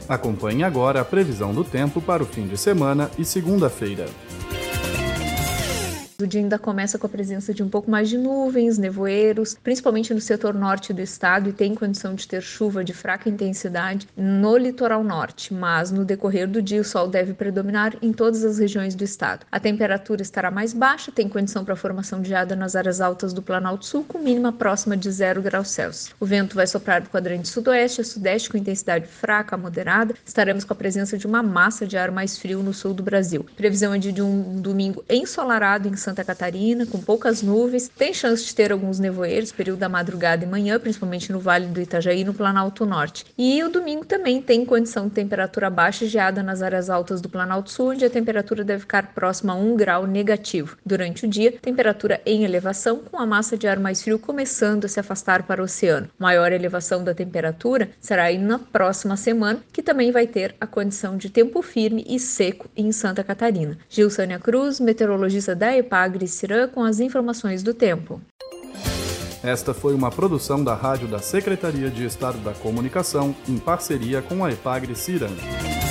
Acompanhe agora a previsão do tempo para o fim de semana e segunda-feira. O dia ainda começa com a presença de um pouco mais de nuvens, nevoeiros, principalmente no setor norte do estado, e tem condição de ter chuva de fraca intensidade no litoral norte, mas no decorrer do dia o sol deve predominar em todas as regiões do estado. A temperatura estará mais baixa, tem condição para a formação de geada nas áreas altas do Planalto Sul, com mínima próxima de 0 graus Celsius. O vento vai soprar do quadrante sudoeste a sudeste com intensidade fraca a moderada. Estaremos com a presença de uma massa de ar mais frio no sul do Brasil. Previsão é de um domingo ensolarado em Santa Catarina, com poucas nuvens, tem chance de ter alguns nevoeiros, período da madrugada e manhã, principalmente no Vale do Itajaí e no Planalto Norte. E o domingo também tem condição de temperatura baixa e geada nas áreas altas do Planalto Sul, onde a temperatura deve ficar próxima a 1 grau negativo. Durante o dia, temperatura em elevação, com a massa de ar mais frio começando a se afastar para o oceano. Maior elevação da temperatura será aí na próxima semana, que também vai ter a condição de tempo firme e seco em Santa Catarina. Gilsânia Cruz, meteorologista da EPAGRE-CIRAM, com as informações do tempo. Esta foi uma produção da Rádio da Secretaria de Estado da Comunicação, em parceria com a EPAGRE-CIRAM.